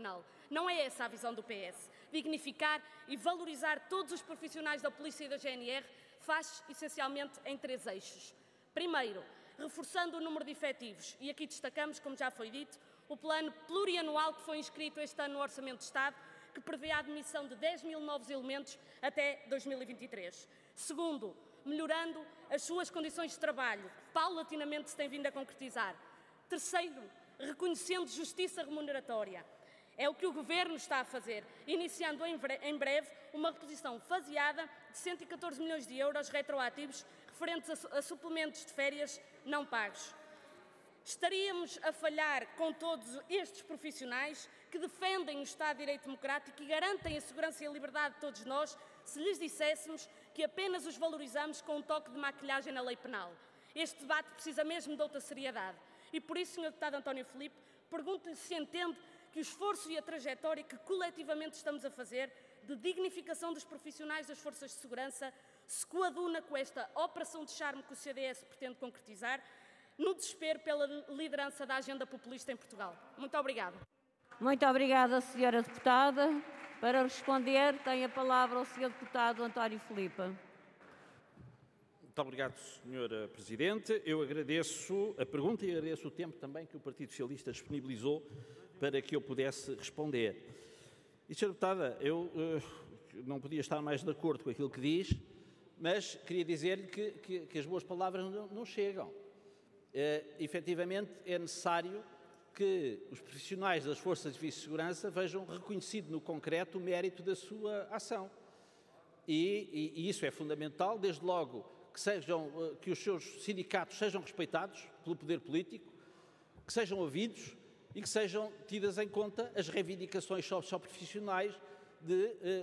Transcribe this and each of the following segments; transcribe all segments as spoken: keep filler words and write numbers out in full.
Nacional. Não é essa a visão do P S. Dignificar e valorizar todos os profissionais da Polícia e da G N R faz essencialmente em três eixos. Primeiro, reforçando o número de efetivos, e aqui destacamos, como já foi dito, o plano plurianual que foi inscrito este ano no Orçamento de Estado, que prevê a admissão de dez mil novos elementos até dois mil e vinte e três. Segundo, melhorando as suas condições de trabalho, que paulatinamente se tem vindo a concretizar. Terceiro, reconhecendo justiça remuneratória. É o que o Governo está a fazer, iniciando em breve uma reposição faseada de cento e catorze milhões de euros retroativos referentes a suplementos de férias não pagos. Estaríamos a falhar com todos estes profissionais que defendem o Estado de Direito Democrático e garantem a segurança e a liberdade de todos nós se lhes disséssemos que apenas os valorizamos com um toque de maquilhagem na lei penal. Este debate precisa mesmo de outra seriedade. E por isso, senhor Deputado António Filipe, pergunto-lhe se entende que o esforço e a trajetória que coletivamente estamos a fazer de dignificação dos profissionais das forças de segurança se coaduna com esta operação de charme que o C D S pretende concretizar, no desespero pela liderança da agenda populista em Portugal. Muito obrigada. Muito obrigada, senhora deputada. Para responder, tem a palavra o senhor deputado António Filipe. Muito obrigado, senhora Presidente. Eu agradeço a pergunta e agradeço o tempo também que o Partido Socialista disponibilizou para que eu pudesse responder. E, senhora Deputada, eu uh, não podia estar mais de acordo com aquilo que diz, mas queria dizer-lhe que, que, que as boas palavras não, não chegam. Uh, efetivamente, é necessário que os profissionais das Forças de Segurança vejam reconhecido no concreto o mérito da sua ação. E, e, e isso é fundamental, desde logo que, sejam, que os seus sindicatos sejam respeitados pelo poder político, que sejam ouvidos e que sejam tidas em conta as reivindicações socioprofissionais de,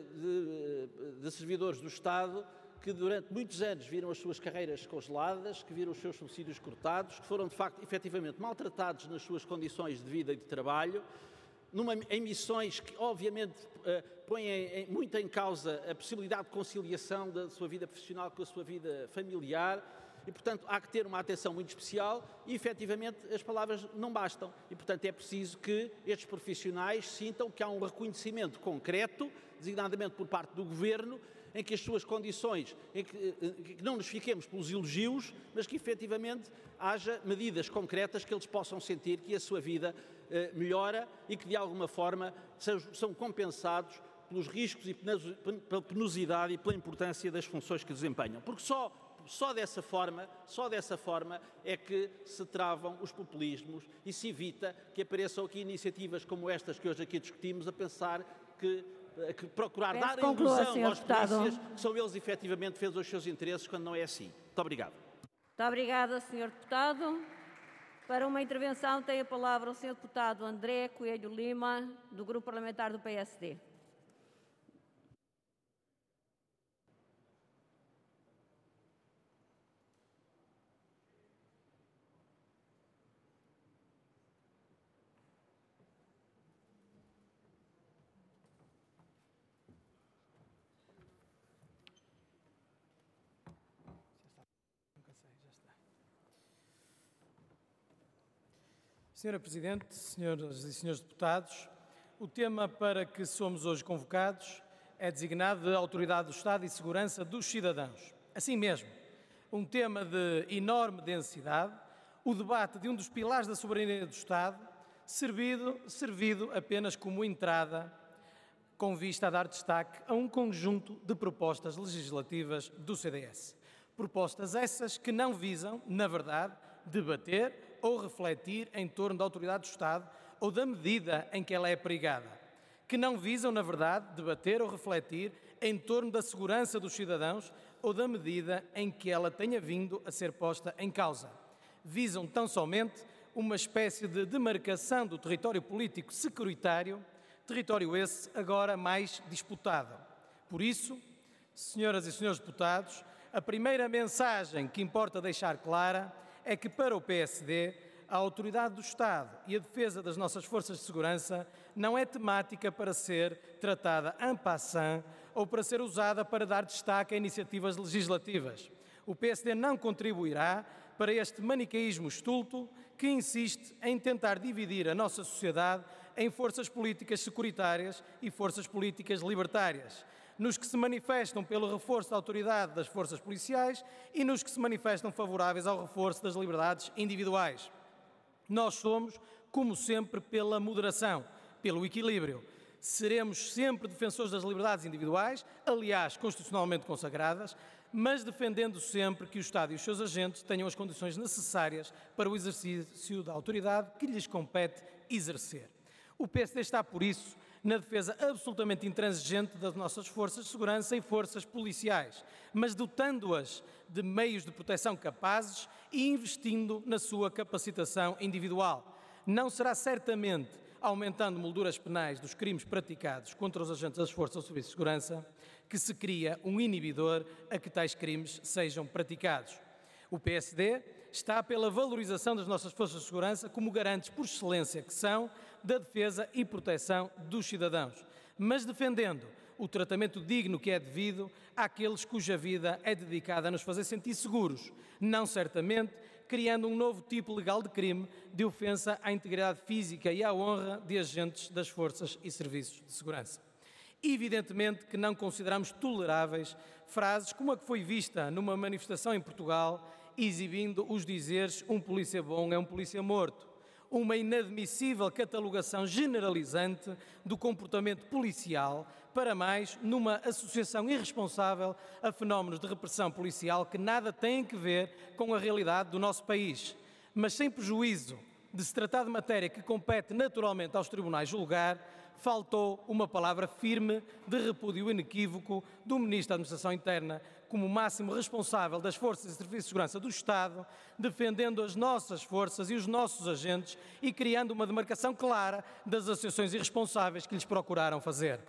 de, de servidores do Estado que durante muitos anos viram as suas carreiras congeladas, que viram os seus subsídios cortados, que foram de facto efetivamente maltratados nas suas condições de vida e de trabalho, numa, em missões que obviamente põem em, muito em causa a possibilidade de conciliação da sua vida profissional com a sua vida familiar. E, portanto, há que ter uma atenção muito especial e, efetivamente, as palavras não bastam. E, portanto, é preciso que estes profissionais sintam que há um reconhecimento concreto, designadamente por parte do Governo, em que as suas condições, em que, em que não nos fiquemos pelos elogios, mas que, efetivamente, haja medidas concretas que eles possam sentir que a sua vida eh, melhora e que, de alguma forma, são, são compensados pelos riscos e pela penosidade e pela importância das funções que desempenham. Porque só Só dessa forma, só dessa forma é que se travam os populismos e se evita que apareçam aqui iniciativas como estas que hoje aqui discutimos a pensar que, que procurar Peço dar a conclua, ilusão aos deputado. polícias que são eles efetivamente que defendem os seus interesses quando não é assim. Muito obrigado. Muito obrigada, senhor deputado. Para uma intervenção tem a palavra o senhor deputado André Coelho Lima, do Grupo Parlamentar do P S D. Senhora Presidente, senhoras e senhores deputados, o tema para que somos hoje convocados é designado de Autoridade do Estado e Segurança dos Cidadãos. Assim mesmo, um tema de enorme densidade, o debate de um dos pilares da soberania do Estado, servido, servido apenas como entrada com vista a dar destaque a um conjunto de propostas legislativas do C D S. Propostas essas que não visam, na verdade, debater ou refletir em torno da autoridade do Estado ou da medida em que ela é abrigada, que não visam, na verdade, debater ou refletir em torno da segurança dos cidadãos ou da medida em que ela tenha vindo a ser posta em causa. Visam tão somente uma espécie de demarcação do território político securitário, território esse agora mais disputado. Por isso, senhoras e senhores deputados, a primeira mensagem que importa deixar clara é que, para o P S D, a autoridade do Estado e a defesa das nossas forças de segurança não é temática para ser tratada en passant ou para ser usada para dar destaque a iniciativas legislativas. O P S D não contribuirá para este maniqueísmo estulto que insiste em tentar dividir a nossa sociedade em forças políticas securitárias e forças políticas libertárias, nos que se manifestam pelo reforço da autoridade das forças policiais e nos que se manifestam favoráveis ao reforço das liberdades individuais. Nós somos, como sempre, pela moderação, pelo equilíbrio. Seremos sempre defensores das liberdades individuais, aliás, constitucionalmente consagradas, mas defendendo sempre que o Estado e os seus agentes tenham as condições necessárias para o exercício da autoridade que lhes compete exercer. O P S D está, por isso, na defesa absolutamente intransigente das nossas forças de segurança e forças policiais, mas dotando-as de meios de proteção capazes e investindo na sua capacitação individual. Não será certamente aumentando molduras penais dos crimes praticados contra os agentes das forças de serviço de segurança que se cria um inibidor a que tais crimes sejam praticados. O P S D está pela valorização das nossas forças de segurança como garantes por excelência que são da defesa e proteção dos cidadãos, mas defendendo o tratamento digno que é devido àqueles cuja vida é dedicada a nos fazer sentir seguros, não certamente criando um novo tipo legal de crime de ofensa à integridade física e à honra de agentes das forças e serviços de segurança. Evidentemente que não consideramos toleráveis frases como a que foi vista numa manifestação em Portugal, exibindo os dizeres "um polícia bom é um polícia morto", uma inadmissível catalogação generalizante do comportamento policial, para mais numa associação irresponsável a fenómenos de repressão policial que nada têm a ver com a realidade do nosso país. Mas sem prejuízo de se tratar de matéria que compete naturalmente aos tribunais julgar, faltou uma palavra firme de repúdio inequívoco do Ministro da Administração Interna, como máximo responsável das forças e serviços de segurança do Estado, defendendo as nossas forças e os nossos agentes e criando uma demarcação clara das associações irresponsáveis que lhes procuraram fazer.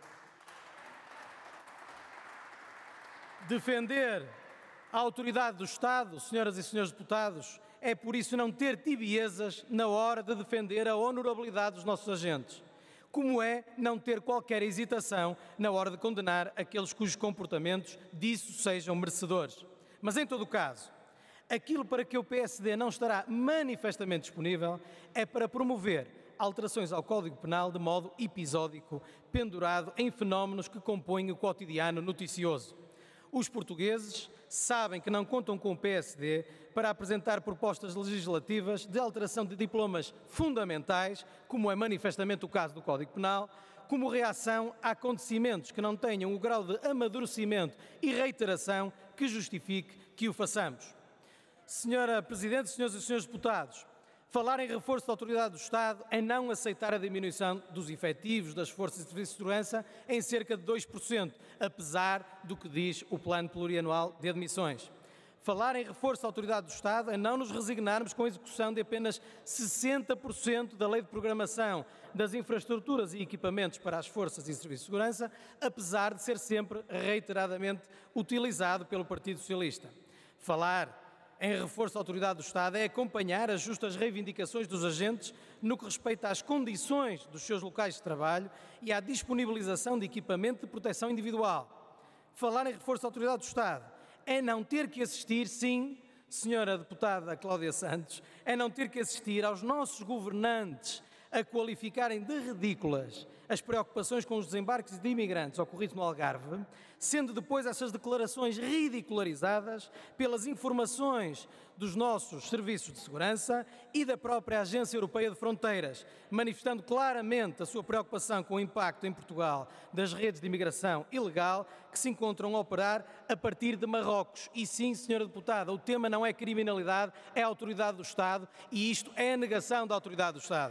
Defender a autoridade do Estado, senhoras e senhores deputados, é por isso não ter tibiezas na hora de defender a honorabilidade dos nossos agentes, como é não ter qualquer hesitação na hora de condenar aqueles cujos comportamentos disso sejam merecedores. Mas, em todo o caso, aquilo para que o P S D não estará manifestamente disponível é para promover alterações ao Código Penal de modo episódico, pendurado em fenómenos que compõem o cotidiano noticioso. Os portugueses sabem que não contam com o P S D para apresentar propostas legislativas de alteração de diplomas fundamentais, como é manifestamente o caso do Código Penal, como reação a acontecimentos que não tenham o grau de amadurecimento e reiteração que justifique que o façamos. Senhora Presidente, senhoras e senhores deputados, falar em reforço da autoridade do Estado é não aceitar a diminuição dos efetivos das forças de serviço de segurança em cerca de dois por cento, apesar do que diz o Plano Plurianual de Admissões. Falar em reforço da autoridade do Estado é não nos resignarmos com a execução de apenas sessenta por cento da Lei de Programação das infraestruturas e equipamentos para as forças e serviços de segurança, apesar de ser sempre reiteradamente utilizado pelo Partido Socialista. Falar em reforço da autoridade do Estado é acompanhar as justas reivindicações dos agentes no que respeita às condições dos seus locais de trabalho e à disponibilização de equipamento de proteção individual. Falar em reforço da autoridade do Estado é não ter que assistir, sim, senhora deputada Cláudia Santos, é não ter que assistir aos nossos governantes a qualificarem de ridículas as preocupações com os desembarques de imigrantes ocorridos no Algarve, sendo depois essas declarações ridicularizadas pelas informações dos nossos serviços de segurança e da própria Agência Europeia de Fronteiras, manifestando claramente a sua preocupação com o impacto em Portugal das redes de imigração ilegal que se encontram a operar a partir de Marrocos. E sim, senhora deputada, o tema não é criminalidade, é a autoridade do Estado e isto é a negação da autoridade do Estado.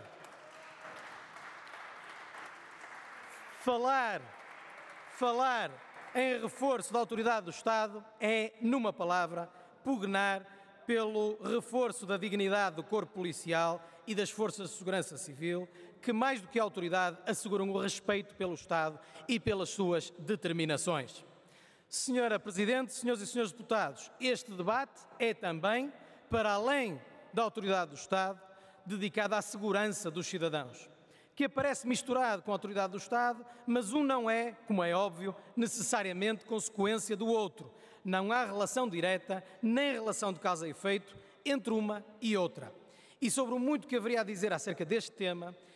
Falar, falar em reforço da autoridade do Estado é, numa palavra, pugnar pelo reforço da dignidade do corpo policial e das forças de segurança civil, que, mais do que a autoridade, asseguram o respeito pelo Estado e pelas suas determinações. Senhora Presidente, senhoras e senhores deputados, este debate é também, para além da autoridade do Estado, dedicado à segurança dos cidadãos, que aparece misturado com a autoridade do Estado, mas um não é, como é óbvio, necessariamente consequência do outro. Não há relação direta, nem relação de causa e efeito entre uma e outra. E sobre o muito que haveria a dizer acerca deste tema,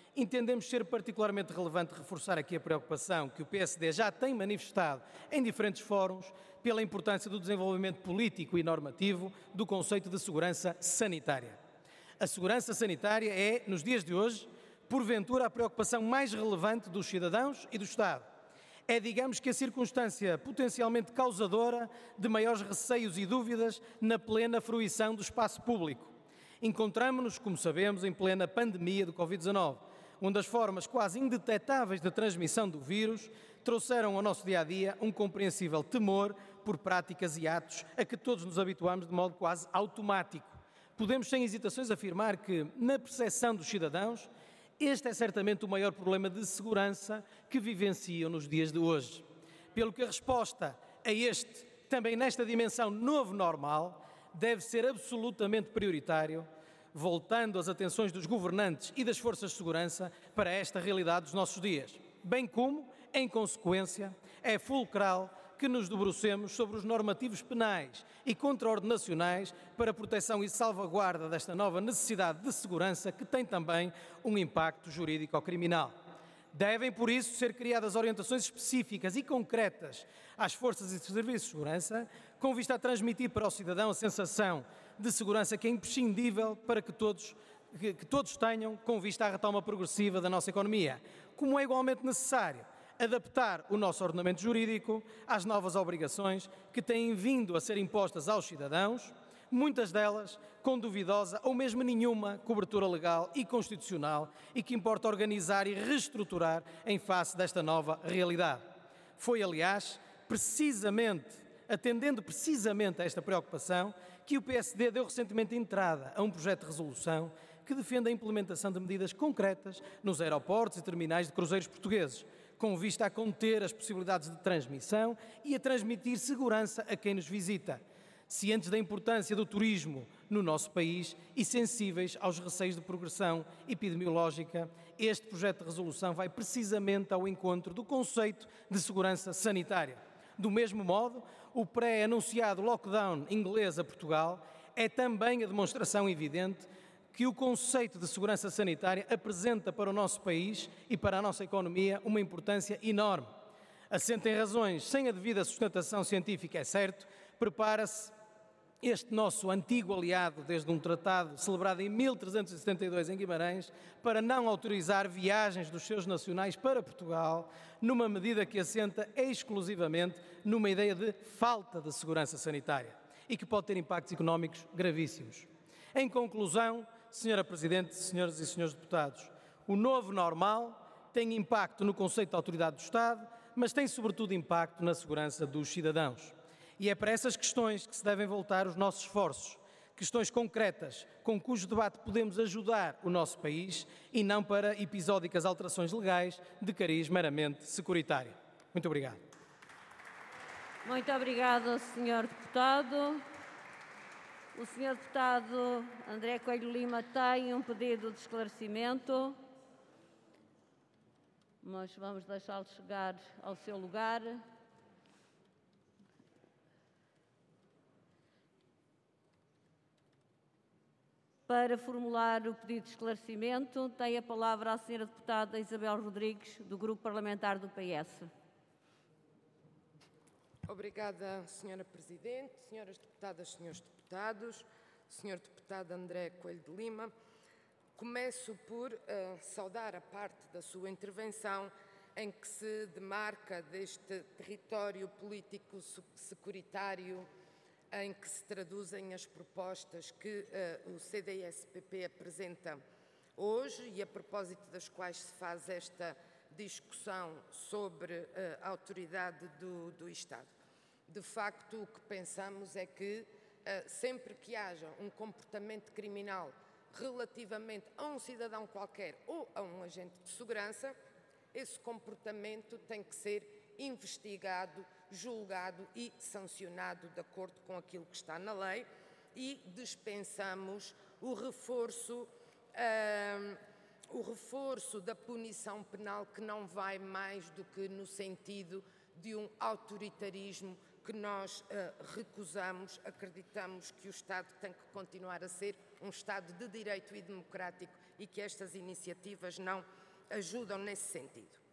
entendemos ser particularmente relevante reforçar aqui a preocupação que o P S D já tem manifestado em diferentes fóruns pela importância do desenvolvimento político e normativo do conceito de segurança sanitária. A segurança sanitária é, nos dias de hoje, porventura a preocupação mais relevante dos cidadãos e do Estado. É, digamos que, a circunstância potencialmente causadora de maiores receios e dúvidas na plena fruição do espaço público. Encontramo-nos, como sabemos, em plena pandemia do Covid dezanove, onde as formas quase indetectáveis de transmissão do vírus trouxeram ao nosso dia-a-dia um compreensível temor por práticas e atos a que todos nos habituamos de modo quase automático. Podemos, sem hesitações, afirmar que, na percepção dos cidadãos, este é certamente o maior problema de segurança que vivenciam nos dias de hoje. Pelo que a resposta a este, também nesta dimensão novo normal, deve ser absolutamente prioritário, voltando as atenções dos governantes e das forças de segurança para esta realidade dos nossos dias. Bem como, em consequência, é fulcral que nos debrucemos sobre os normativos penais e contraordenacionais para a proteção e salvaguarda desta nova necessidade de segurança que tem também um impacto jurídico-criminal. Devem, por isso, ser criadas orientações específicas e concretas às forças e serviços de segurança, com vista a transmitir para o cidadão a sensação de segurança que é imprescindível para que todos, que, que todos tenham, com vista à retoma progressiva da nossa economia, como é igualmente necessário adaptar o nosso ordenamento jurídico às novas obrigações que têm vindo a ser impostas aos cidadãos, muitas delas com duvidosa ou mesmo nenhuma cobertura legal e constitucional e que importa organizar e reestruturar em face desta nova realidade. Foi, aliás, precisamente, atendendo precisamente a esta preocupação, que o P S D deu recentemente entrada a um projeto de resolução que defende a implementação de medidas concretas nos aeroportos e terminais de cruzeiros portugueses, com vista a conter as possibilidades de transmissão e a transmitir segurança a quem nos visita, cientes da importância do turismo no nosso país e sensíveis aos receios de progressão epidemiológica. Este projeto de resolução vai precisamente ao encontro do conceito de segurança sanitária. Do mesmo modo, o pré-anunciado lockdown inglês a Portugal é também a demonstração evidente que o conceito de segurança sanitária apresenta para o nosso país e para a nossa economia uma importância enorme. Assenta em razões sem a devida sustentação científica, é certo, prepara-se este nosso antigo aliado, desde um tratado celebrado em mil trezentos e setenta e dois em Guimarães, para não autorizar viagens dos seus nacionais para Portugal, numa medida que assenta exclusivamente numa ideia de falta de segurança sanitária e que pode ter impactos económicos gravíssimos. Em conclusão, Senhora Presidente, senhoras e senhores deputados, o novo normal tem impacto no conceito de autoridade do Estado, mas tem sobretudo impacto na segurança dos cidadãos. E é para essas questões que se devem voltar os nossos esforços, questões concretas com cujo debate podemos ajudar o nosso país e não para episódicas alterações legais de cariz meramente securitário. Muito obrigado. Muito obrigado, senhor Deputado. O senhor Deputado André Coelho Lima tem um pedido de esclarecimento, mas vamos deixá-lo chegar ao seu lugar. Para formular o pedido de esclarecimento, tem a palavra a senhora Deputada Isabel Rodrigues, do Grupo Parlamentar do P S. Obrigada, senhora Presidente, senhoras deputadas, senhores deputados, senhor Deputado André Coelho de Lima. Começo por uh, saudar a parte da sua intervenção em que se demarca deste território político securitário em que se traduzem as propostas que uh, o C D S P P apresenta hoje e a propósito das quais se faz esta discussão sobre uh, a autoridade do, do Estado. De facto, o que pensamos é que uh, sempre que haja um comportamento criminal relativamente a um cidadão qualquer ou a um agente de segurança, esse comportamento tem que ser investigado, julgado e sancionado de acordo com aquilo que está na lei e dispensamos o reforço, uh, o reforço da punição penal que não vai mais do que no sentido de um autoritarismo que nós uh, recusamos. Acreditamos que o Estado tem que continuar a ser um Estado de direito e democrático e que estas iniciativas não ajudam nesse sentido.